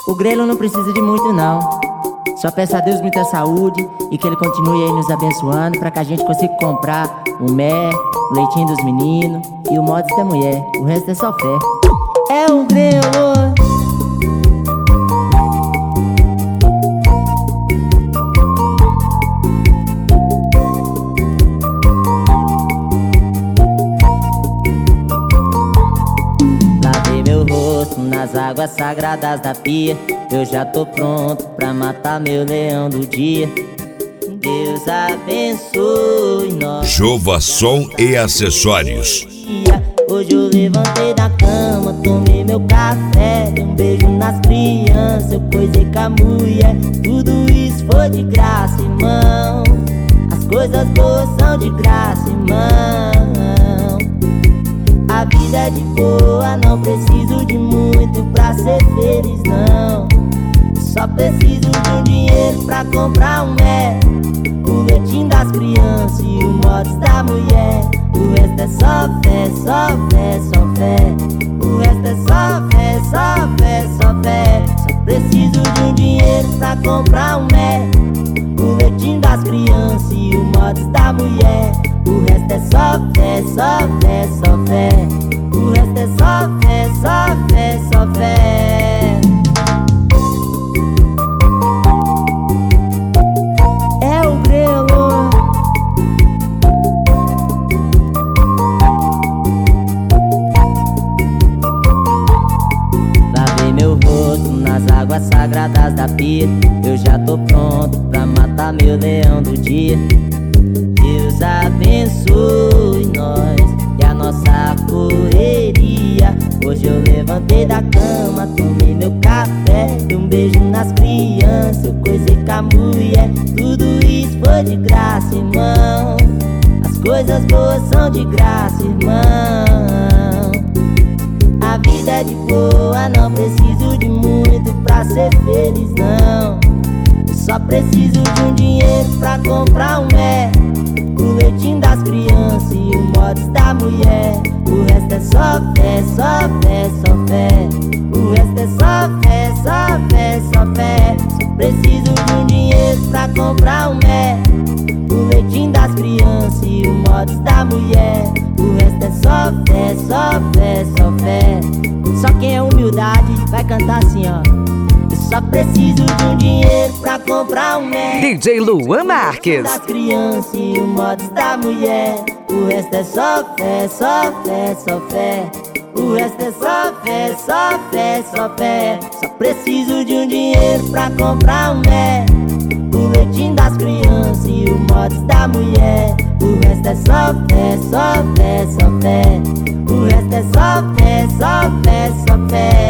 O grelo não precisa de muito não. Só peço a Deus muita saúde e que Ele continue aí nos abençoando, pra que a gente consiga comprar o mé, o leitinho dos meninos e o mods da mulher. O resto é só fé. É o grelo. Lavei meu rosto nas águas sagradas da pia. Eu já tô pronto pra matar meu leão do dia. Deus abençoe nós. Jova Som e Acessórios. Hoje eu levantei da cama, tomei meu café, dei um beijo nas crianças, eu coisei com a mulher. Tudo isso foi de graça, irmão. As coisas boas são de graça, irmão. A vida é de boa, não preciso de muito pra ser feliz, não. Só preciso de um dinheiro pra comprar um mé, o leitinho das crianças e o mods da mulher. O resto é só fé, só fé, só fé. O resto é só fé, só fé, só fé. Só preciso de um dinheiro pra comprar um mé, o leitinho das crianças e o mods da mulher. O resto é só fé, só fé, só fé. O resto é só fé, só fé, só fé. É o grelo. Lavei meu rosto nas águas sagradas da pia. Eu já tô pronto pra matar meu leão do dia. Deus abençoe nós e a nossa correria. Hoje eu levantei da cama, tomei meu café, dei um beijo nas crianças, eu coisei com a mulher. Tudo isso foi de graça, irmão. As coisas boas são de graça, irmão. A vida é de boa, não preciso de muito pra ser feliz, não. Só preciso de um dinheiro pra comprar um mé, o leitinho das crianças e o mods da mulher. O resto é só fé, só fé, só fé. O resto é só fé, só fé, só fé. Só preciso de um dinheiro pra comprar um mé, o leitinho das crianças e o mods da mulher. O resto é só fé, só fé, só fé. Só quem é humildade vai cantar assim, ó. Só preciso de um dinheiro pra comprar um mé, DJ Luan Marques. Das crianças e o mods da mulher. O resto é só fé, só fé, só fé. O resto é só fé, só fé, só fé. Só preciso de um dinheiro pra comprar um mé, o leitinho das crianças e o mods da mulher. O resto é só fé, só fé, só fé. O resto é só fé, só fé, só fé.